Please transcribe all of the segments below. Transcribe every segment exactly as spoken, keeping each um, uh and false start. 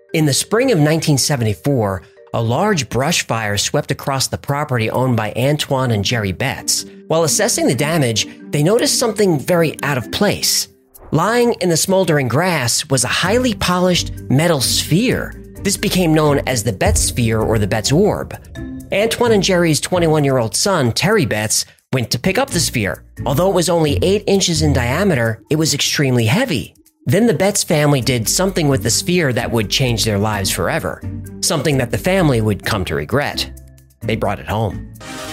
In the spring of nineteen seventy-four, a large brush fire swept across the property owned by Antoine and Jerry Betts. While assessing the damage, they noticed something very out of place. Lying in the smoldering grass was a highly polished metal sphere. This became known as the Betts sphere or the Betts orb. Antoine and Jerry's twenty-one-year-old son, Terry Betts, went to pick up the sphere. Although it was only eight inches in diameter, it was extremely heavy. Then the Betts family did something with the sphere that would change their lives forever. Something that the family would come to regret. They brought it home.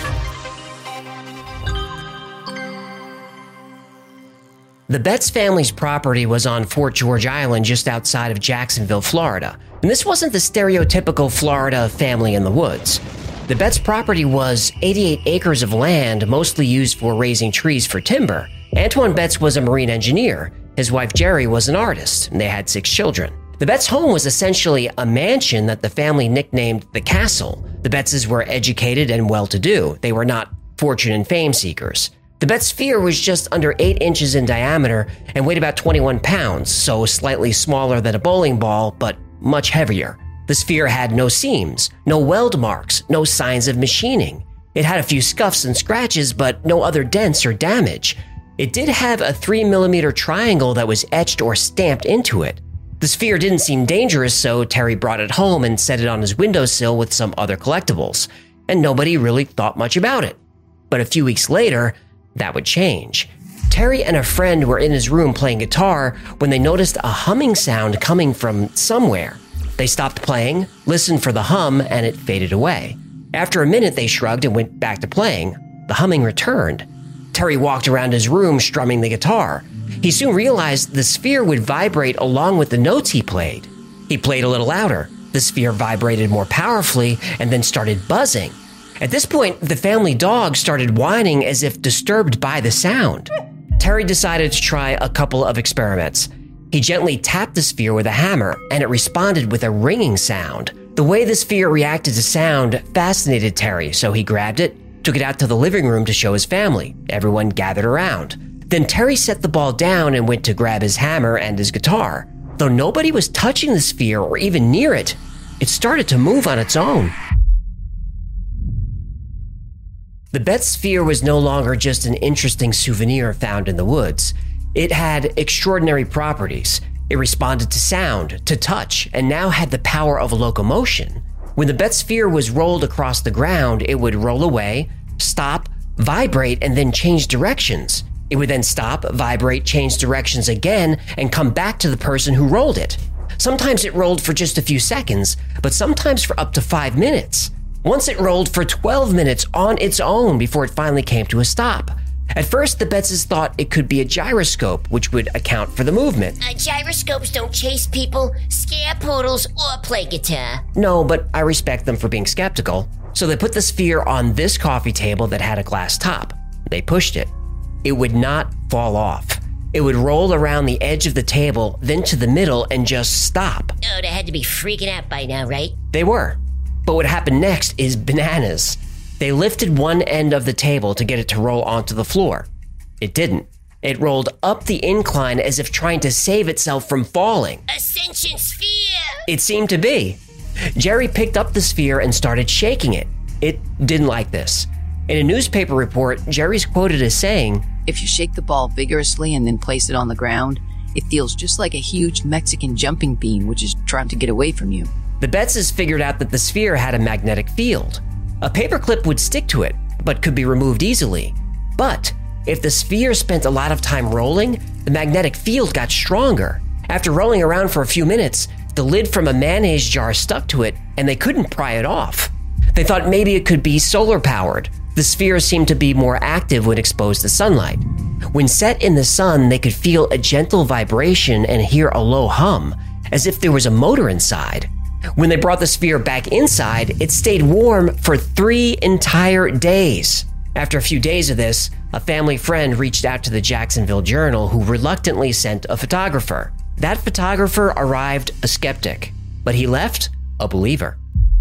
The Betts family's property was on Fort George Island just outside of Jacksonville, Florida. And this wasn't the stereotypical Florida family in the woods. The Betts property was eighty-eight acres of land, mostly used for raising trees for timber. Antoine Betts was a marine engineer. His wife Jerry was an artist, and they had six children. The Betts home was essentially a mansion that the family nicknamed the Castle. The Bettses were educated and well-to-do. They were not fortune and fame seekers. The Betts sphere was just under eight inches in diameter and weighed about twenty-one pounds, so slightly smaller than a bowling ball, but much heavier. The sphere had no seams, no weld marks, no signs of machining. It had a few scuffs and scratches, but no other dents or damage. It did have a three millimeter triangle that was etched or stamped into it. The sphere didn't seem dangerous, so Terry brought it home and set it on his windowsill with some other collectibles, and nobody really thought much about it. But a few weeks later, that would change. Terry and a friend were in his room playing guitar when they noticed a humming sound coming from somewhere. They stopped playing, listened for the hum, and it faded away. After a minute, they shrugged and went back to playing. The humming returned. Terry walked around his room strumming the guitar. He soon realized the sphere would vibrate along with the notes he played. He played a little louder. The sphere vibrated more powerfully and then started buzzing. At this point, the family dog started whining as if disturbed by the sound. Terry decided to try a couple of experiments. He gently tapped the sphere with a hammer, and it responded with a ringing sound. The way the sphere reacted to sound fascinated Terry, so he grabbed it, took it out to the living room to show his family. Everyone gathered around. Then Terry set the ball down and went to grab his hammer and his guitar. Though nobody was touching the sphere or even near it, it started to move on its own. The Betts sphere was no longer just an interesting souvenir found in the woods. It had extraordinary properties. It responded to sound, to touch, and now had the power of locomotion. When the Betts sphere was rolled across the ground, it would roll away, stop, vibrate, and then change directions. It would then stop, vibrate, change directions again, and come back to the person who rolled it. Sometimes it rolled for just a few seconds, but sometimes for up to five minutes. Once it rolled for twelve minutes on its own before it finally came to a stop. At first, the Bettses thought it could be a gyroscope, which would account for the movement. Uh, gyroscopes don't chase people, scare poodles, or play guitar. No, but I respect them for being skeptical. So they put the sphere on this coffee table that had a glass top. They pushed it. It would not fall off. It would roll around the edge of the table, then to the middle, and just stop. Oh, they had to be freaking out by now, right? They were. But what happened next is bananas. They lifted one end of the table to get it to roll onto the floor. It didn't. It rolled up the incline as if trying to save itself from falling. Ascension sphere! It seemed to be. Jerry picked up the sphere and started shaking it. It didn't like this. In a newspaper report, Jerry's quoted as saying, "If you shake the ball vigorously and then place it on the ground, it feels just like a huge Mexican jumping bean which is trying to get away from you." The Bettses figured out that the sphere had a magnetic field. A paperclip would stick to it, but could be removed easily. But if the sphere spent a lot of time rolling, the magnetic field got stronger. After rolling around for a few minutes, the lid from a mayonnaise jar stuck to it, and they couldn't pry it off. They thought maybe it could be solar-powered. The sphere seemed to be more active when exposed to sunlight. When set in the sun, they could feel a gentle vibration and hear a low hum, as if there was a motor inside. When they brought the sphere back inside, it stayed warm for three entire days. After a few days of this, a family friend reached out to the Jacksonville Journal, who reluctantly sent a photographer. That photographer arrived a skeptic, but he left a believer.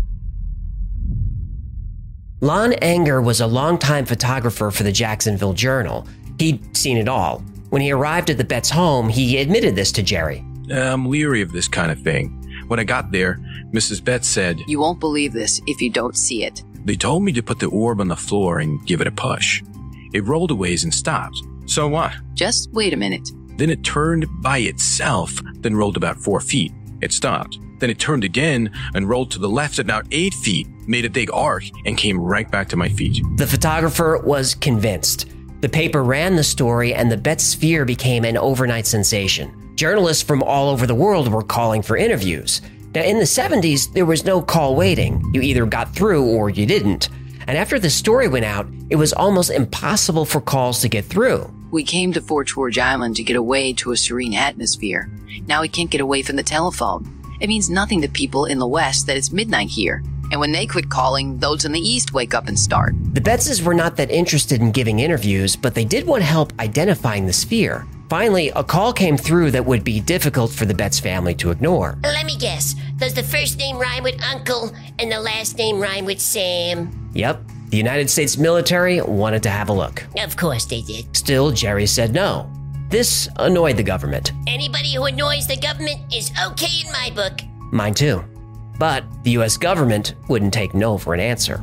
Lon Anger was a longtime photographer for the Jacksonville Journal. He'd seen it all. When he arrived at the Betts home, he admitted this to Jerry. I'm leery of this kind of thing. When I got there, Missus Betts said, "You won't believe this if you don't see it." They told me to put the orb on the floor and give it a push. It rolled a ways and stopped. So what? Just wait a minute. Then it turned by itself, then rolled about four feet. It stopped. Then it turned again and rolled to the left about eight feet, made a big arc, and came right back to my feet. The photographer was convinced. The paper ran the story, and the Betts sphere became an overnight sensation. Journalists from all over the world were calling for interviews. Now, in the seventies, there was no call waiting. You either got through or you didn't. And after the story went out, it was almost impossible for calls to get through. We came to Fort George Island to get away to a serene atmosphere. Now we can't get away from the telephone. It means nothing to people in the West that it's midnight here. And when they quit calling, those in the East wake up and start. The Bettses were not that interested in giving interviews, but they did want help identifying the sphere. Finally, a call came through that would be difficult for the Betts family to ignore. Let me guess. Does the first name rhyme with Uncle and the last name rhyme with Sam? Yep. The United States military wanted to have a look. Of course they did. Still, Jerry said no. This annoyed the government. Anybody who annoys the government is okay in my book. Mine too. But the U S government wouldn't take no for an answer.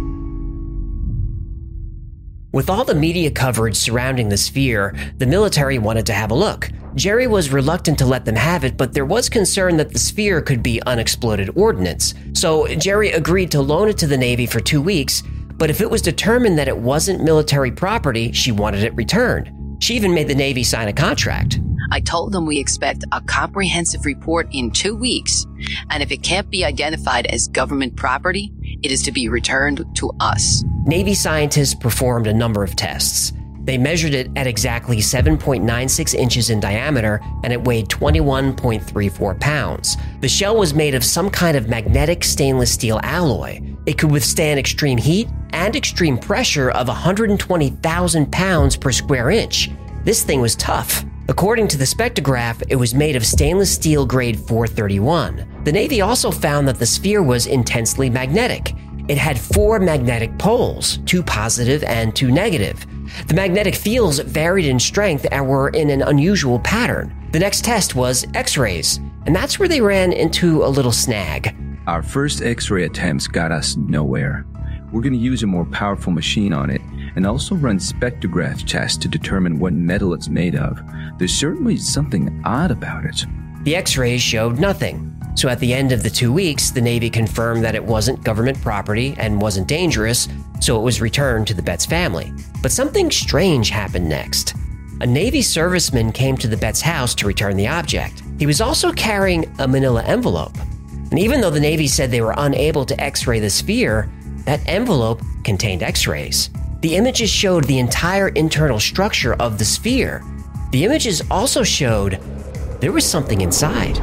With all the media coverage surrounding the sphere, the military wanted to have a look. Jerry was reluctant to let them have it, but there was concern that the sphere could be unexploded ordnance. So Jerry agreed to loan it to the Navy for two weeks, but if it was determined that it wasn't military property, she wanted it returned. She even made the Navy sign a contract. I told them we expect a comprehensive report in two weeks, and if it can't be identified as government property, it is to be returned to us. Navy scientists performed a number of tests. They measured it at exactly seven point nine six inches in diameter, and it weighed twenty-one point three four pounds. The shell was made of some kind of magnetic stainless steel alloy. It could withstand extreme heat and extreme pressure of one hundred twenty thousand pounds per square inch. This thing was tough. According to the spectrograph, it was made of stainless steel grade four thirty-one. The Navy also found that the sphere was intensely magnetic. It had four magnetic poles, two positive and two negative. The magnetic fields varied in strength and were in an unusual pattern. The next test was X-rays, and that's where they ran into a little snag. Our first X-ray attempts got us nowhere. We're going to use a more powerful machine on it and also run spectrograph tests to determine what metal it's made of. There's certainly something odd about it. The X-rays showed nothing. So at the end of the two weeks, the Navy confirmed that it wasn't government property and wasn't dangerous, so it was returned to the Betts family. But something strange happened next. A Navy serviceman came to the Betts house to return the object. He was also carrying a manila envelope. And even though the Navy said they were unable to X-ray the sphere, that envelope contained X-rays. The images showed the entire internal structure of the sphere. The images also showed there was something inside.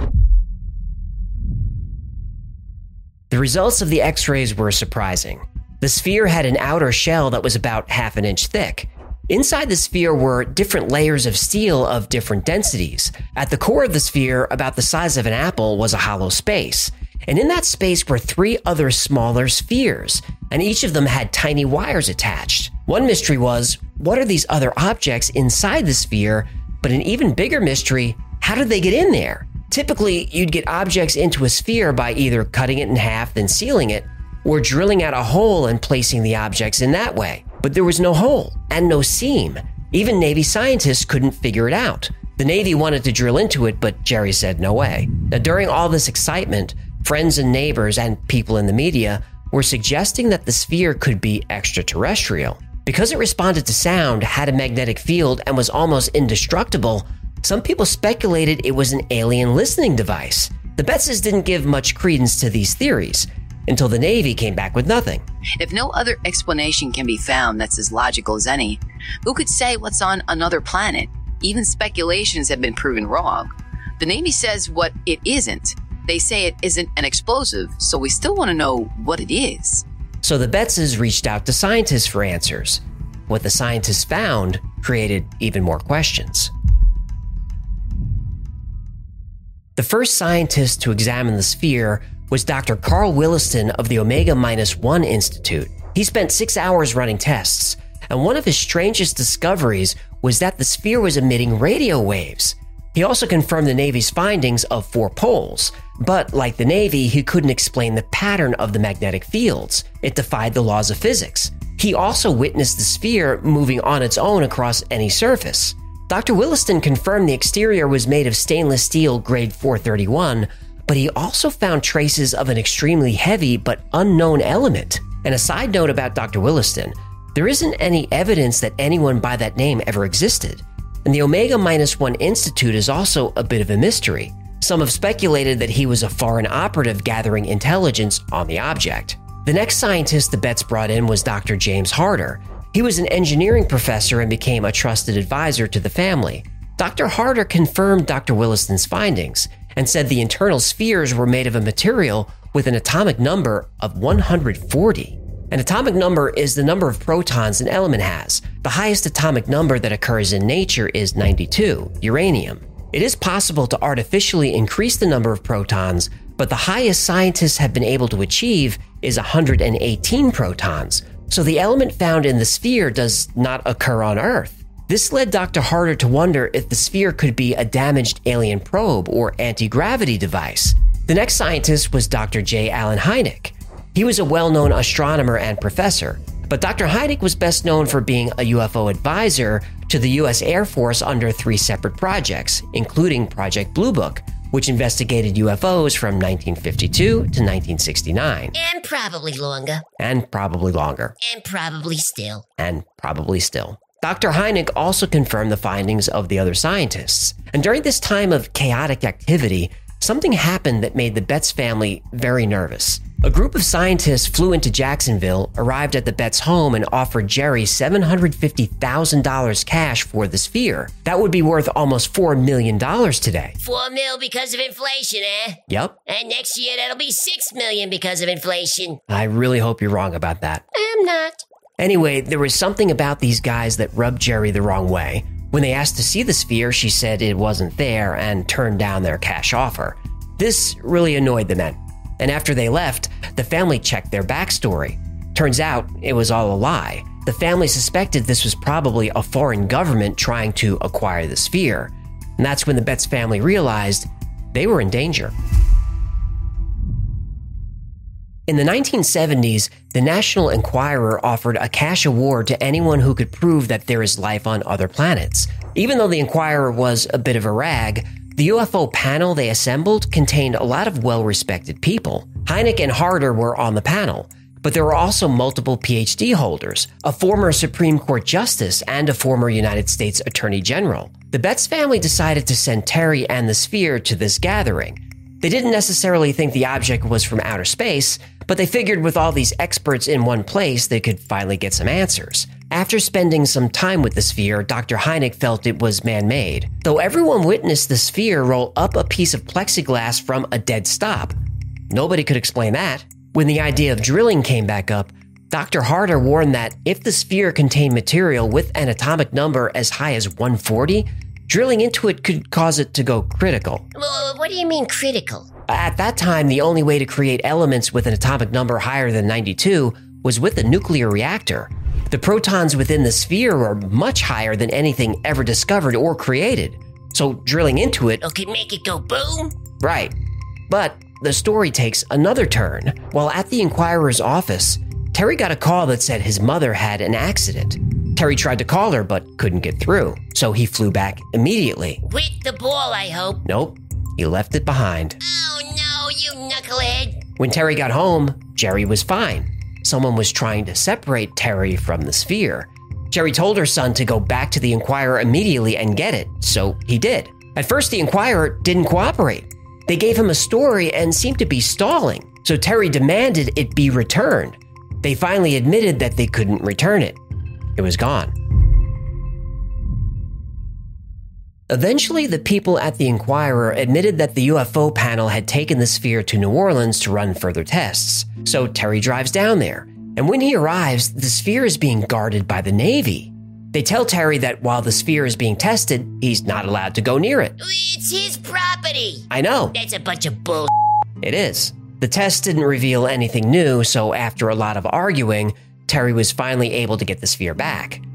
The results of the X-rays were surprising. The sphere had an outer shell that was about half an inch thick. Inside the sphere were different layers of steel of different densities. At the core of the sphere, about the size of an apple, was a hollow space. And in that space were three other smaller spheres, and each of them had tiny wires attached. One mystery was, what are these other objects inside the sphere? But an even bigger mystery, how did they get in there? Typically, you'd get objects into a sphere by either cutting it in half, then sealing it, or drilling out a hole and placing the objects in that way. But there was no hole and no seam. Even Navy scientists couldn't figure it out. The Navy wanted to drill into it, but Jerry said no way. Now, during all this excitement, friends and neighbors and people in the media were suggesting that the sphere could be extraterrestrial. Because it responded to sound, had a magnetic field, and was almost indestructible, some people speculated it was an alien listening device. The Bettses didn't give much credence to these theories until the Navy came back with nothing. If no other explanation can be found that's as logical as any, who could say what's on another planet? Even speculations have been proven wrong. The Navy says what it isn't. They say it isn't an explosive, so we still want to know what it is. So the Bettses reached out to scientists for answers. What the scientists found created even more questions. The first scientist to examine the sphere was Doctor Carl Williston of the Omega Minus One Institute. He spent six hours running tests, and one of his strangest discoveries was that the sphere was emitting radio waves. He also confirmed the Navy's findings of four poles, but like the Navy, he couldn't explain the pattern of the magnetic fields. It defied the laws of physics. He also witnessed the sphere moving on its own across any surface. Doctor Williston confirmed the exterior was made of stainless steel grade four thirty-one, but he also found traces of an extremely heavy but unknown element. And a side note about Doctor Williston, there isn't any evidence that anyone by that name ever existed. And the Omega Minus One Institute is also a bit of a mystery. Some have speculated that he was a foreign operative gathering intelligence on the object. The next scientist the Betts brought in was Doctor James Harder. He was an engineering professor and became a trusted advisor to the family. Doctor Harder confirmed Doctor Williston's findings and said the internal spheres were made of a material with an atomic number of one hundred forty. An atomic number is the number of protons an element has. The highest atomic number that occurs in nature is ninety-two, uranium. It is possible to artificially increase the number of protons, but the highest scientists have been able to achieve is one hundred eighteen protons. So the element found in the sphere does not occur on Earth. This led Doctor Harder to wonder if the sphere could be a damaged alien probe or anti-gravity device. The next scientist was Doctor J. Allen Hynek. He was a well-known astronomer and professor, but Doctor Hynek was best known for being a U F O advisor to the U S Air Force under three separate projects, including Project Blue Book, which investigated U F Os from nineteen fifty-two to nineteen sixty-nine. And probably longer. And probably longer. And probably still. And probably still. Doctor Hynek also confirmed the findings of the other scientists. And during this time of chaotic activity, something happened that made the Betts family very nervous. A group of scientists flew into Jacksonville, arrived at the Betts home, and offered Jerry seven hundred fifty thousand dollars cash for the sphere. That would be worth almost four million dollars today. Four mil because of inflation, eh? Yep. And next year that'll be six million because of inflation. I really hope you're wrong about that. I'm not. Anyway, there was something about these guys that rubbed Jerry the wrong way. When they asked to see the sphere, she said it wasn't there and turned down their cash offer. This really annoyed the men. And after they left, the family checked their backstory. Turns out it was all a lie. The family suspected this was probably a foreign government trying to acquire the sphere. And that's when the Betts family realized they were in danger. In the nineteen seventies, the National Enquirer offered a cash award to anyone who could prove that there is life on other planets. Even though the Enquirer was a bit of a rag, the U F O panel they assembled contained a lot of well-respected people. Hynek and Harder were on the panel, but there were also multiple P H D holders, a former Supreme Court Justice, and a former United States Attorney General. The Betts family decided to send Terry and the sphere to this gathering. They didn't necessarily think the object was from outer space, but they figured with all these experts in one place, they could finally get some answers. After spending some time with the sphere, Doctor Hynek felt it was man-made, though everyone witnessed the sphere roll up a piece of plexiglass from a dead stop. Nobody could explain that. When the idea of drilling came back up, Doctor Harder warned that if the sphere contained material with an atomic number as high as one forty, drilling into it could cause it to go critical. Well, what do you mean critical? At that time, the only way to create elements with an atomic number higher than ninety-two was with a nuclear reactor. The protons within the sphere were much higher than anything ever discovered or created. So drilling into it... Oh, could make it go boom? Right. But the story takes another turn. While at the Enquirer's office, Terry got a call that said his mother had an accident. Terry tried to call her but couldn't get through, so he flew back immediately. With the ball, I hope. Nope. He left it behind. Oh no, you knucklehead. When Terry got home, Jerry was fine. Someone was trying to separate Terry from the sphere. Jerry told her son to go back to the Enquirer immediately and get it, so he did. At first, the Enquirer didn't cooperate. They gave him a story and seemed to be stalling, so Terry demanded it be returned. They finally admitted that they couldn't return it. It was gone. Eventually, the people at the Enquirer admitted that the U F O panel had taken the sphere to New Orleans to run further tests. So Terry drives down there, and when he arrives, the sphere is being guarded by the Navy. They tell Terry that while the sphere is being tested, he's not allowed to go near it. It's his property. I know. That's a bunch of bull. It is. The test didn't reveal anything new, so after a lot of arguing, Terry was finally able to get the sphere back.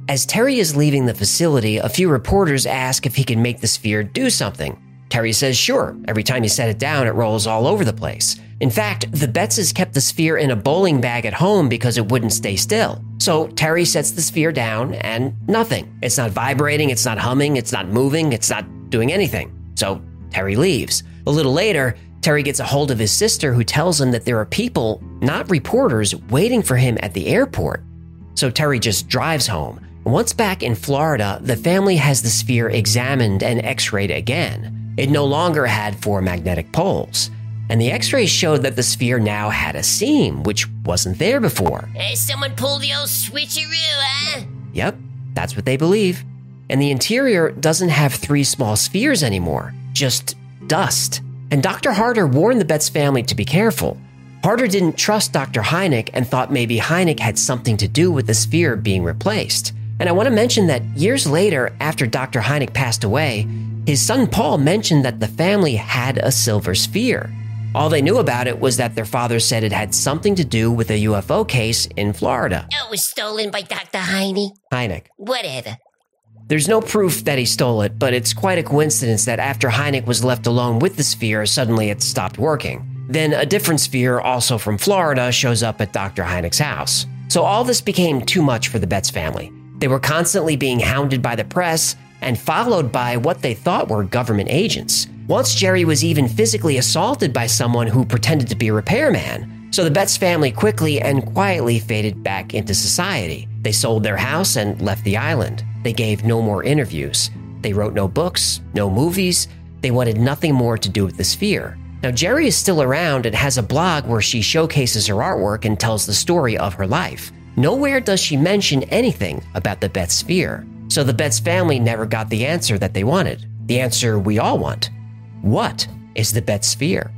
As Terry is leaving the facility, a few reporters ask if he can make the sphere do something. Terry says sure. Every time you set it down, it rolls all over the place. In fact, the Betzes kept the sphere in a bowling bag at home because it wouldn't stay still. So Terry sets the sphere down and nothing. It's not vibrating, it's not humming, it's not moving, it's not doing anything. So Terry leaves. A little later, Terry gets a hold of his sister who tells him that there are people, not reporters, waiting for him at the airport. So Terry just drives home. Once back in Florida, the family has the sphere examined and x-rayed again. It no longer had four magnetic poles. And the x-rays showed that the sphere now had a seam, which wasn't there before. Hey, someone pulled the old switcheroo, huh? Yep, that's what they believe. And the interior doesn't have three small spheres anymore, just dust. And Doctor Harder warned the Betz family to be careful. Harder didn't trust Doctor Hynek and thought maybe Hynek had something to do with the sphere being replaced. And I want to mention that years later, after Doctor Hynek passed away, his son Paul mentioned that the family had a silver sphere. All they knew about it was that their father said it had something to do with a U F O case in Florida. Oh, it was stolen by Doctor Heine? Hynek. Whatever. There's no proof that he stole it, but it's quite a coincidence that after Hynek was left alone with the sphere, suddenly it stopped working. Then a different sphere, also from Florida, shows up at Doctor Hynek's house. So all this became too much for the Betz family. They were constantly being hounded by the press and followed by what they thought were government agents. Once Jerry was even physically assaulted by someone who pretended to be a repairman. So the Betz family quickly and quietly faded back into society. They sold their house and left the island. They gave no more interviews. They wrote no books, no movies. They wanted nothing more to do with the sphere. Now, Jerry is still around and has a blog where she showcases her artwork and tells the story of her life. Nowhere does she mention anything about the Betz sphere. So the Betz family never got the answer that they wanted. The answer we all want. What is the Betz sphere?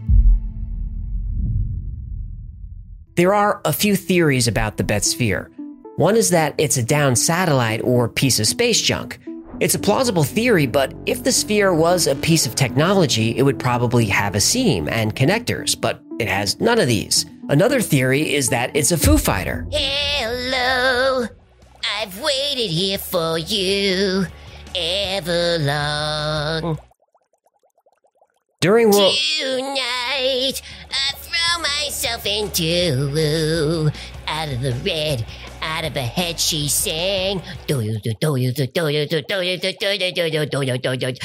There are a few theories about the Betz sphere. One is that it's a downed satellite or piece of space junk. It's a plausible theory, but if the sphere was a piece of technology, it would probably have a seam and connectors, but it has none of these. Another theory is that it's a Foo Fighter. Hello, I've waited here for you ever long. During World... Tonight, I throw myself into out of the red. Out of her head she sang, do you do do you do do you do do you do do you do you do you do you, and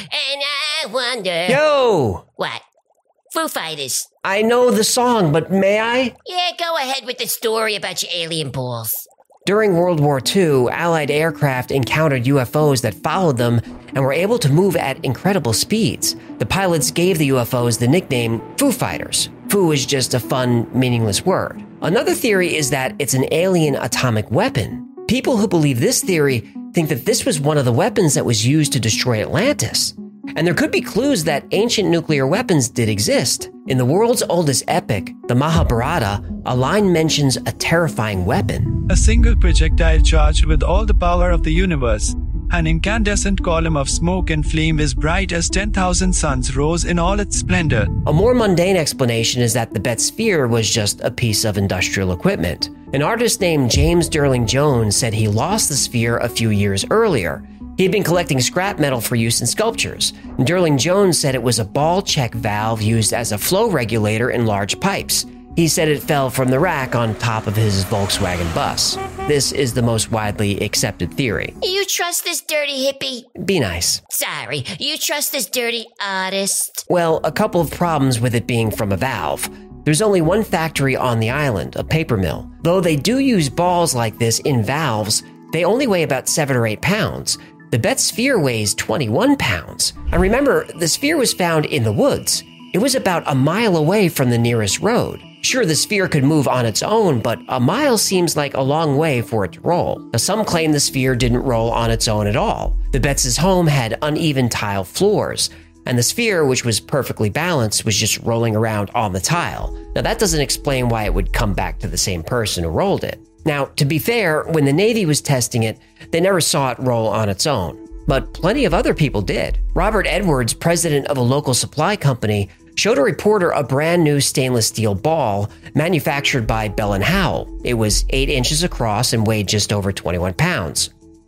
I wonder. Yo! What? Foo Fighters. I know the song, but may I? Yeah, go ahead with the story about your alien balls. During World War Two, Allied aircraft encountered U F Os that followed them and were able to move at incredible speeds. The pilots gave the U F Os the nickname Foo Fighters. Foo is just a fun, meaningless word. Another theory is that it's an alien atomic weapon. People who believe this theory think that this was one of the weapons that was used to destroy Atlantis. And there could be clues that ancient nuclear weapons did exist. In the world's oldest epic, the Mahabharata, a line mentions a terrifying weapon. A single projectile charged with all the power of the universe. An incandescent column of smoke and flame as bright as ten thousand suns rose in all its splendor. A more mundane explanation is that the Betz sphere was just a piece of industrial equipment. An artist named James Sterling Jones said he lost the sphere a few years earlier. He had been collecting scrap metal for use in sculptures. Sterling Jones said it was a ball check valve used as a flow regulator in large pipes. He said it fell from the rack on top of his Volkswagen bus. This is the most widely accepted theory. You trust this dirty hippie? Be nice. Sorry, you trust this dirty artist? Well, a couple of problems with it being from a valve. There's only one factory on the island, a paper mill. Though they do use balls like this in valves, they only weigh about seven or eight pounds. The Betz sphere weighs twenty-one pounds. And remember, the sphere was found in the woods. It was about a mile away from the nearest road. Sure, the sphere could move on its own, but a mile seems like a long way for it to roll. Now, some claim the sphere didn't roll on its own at all. The Betz's home had uneven tile floors, and the sphere, which was perfectly balanced, was just rolling around on the tile. Now, that doesn't explain why it would come back to the same person who rolled it. Now, to be fair, when the Navy was testing it, they never saw it roll on its own. But plenty of other people did. Robert Edwards, president of a local supply company, showed a reporter a brand new stainless steel ball manufactured by Bell and Howell. It was eight inches across and weighed just over twenty-one pounds.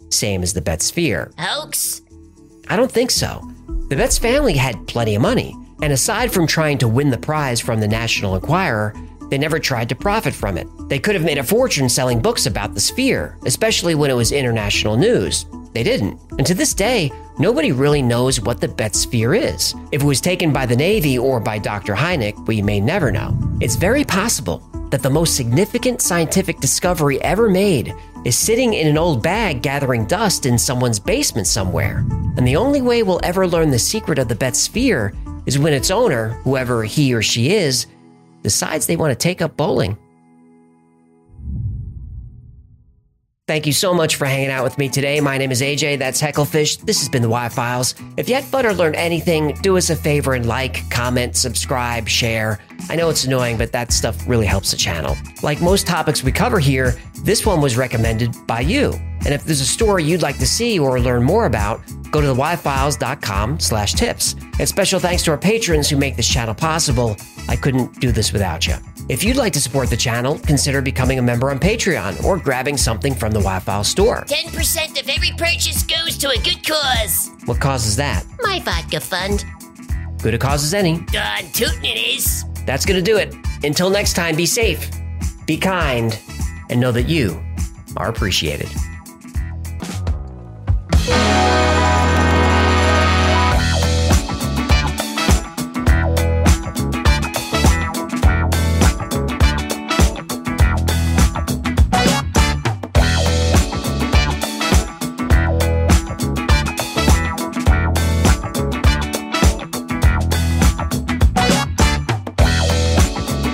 same as the Betts sphere. Hoax? I don't think so. The Betts family had plenty of money, and aside from trying to win the prize from the National Enquirer, they never tried to profit from it. They could have made a fortune selling books about the sphere, especially when it was international news. They didn't. And to this day, nobody really knows what the Betts sphere is. If it was taken by the Navy or by Doctor Hynek, we may never know. It's very possible that the most significant scientific discovery ever made is sitting in an old bag gathering dust in someone's basement somewhere. And the only way we'll ever learn the secret of the Betts sphere is when its owner, whoever he or she is, decides they want to take up bowling. Thank you so much for hanging out with me today. My name is A J, that's Hecklefish. This has been the Y-Files. If you had fun or learned anything, do us a favor and like, comment, subscribe, share. I know it's annoying, but that stuff really helps the channel. Like most topics we cover here, this one was recommended by you. And if there's a story you'd like to see or learn more about, go to the y files dot com slash tips. And special thanks to our patrons who make this channel possible. I couldn't do this without you. If you'd like to support the channel, consider becoming a member on Patreon or grabbing something from the Y-Files store. ten percent of every purchase goes to a good cause. What cause is that? My vodka fund. Good a cause as any. Darn tootin' it is. That's gonna do it. Until next time, be safe, be kind, and know that you are appreciated.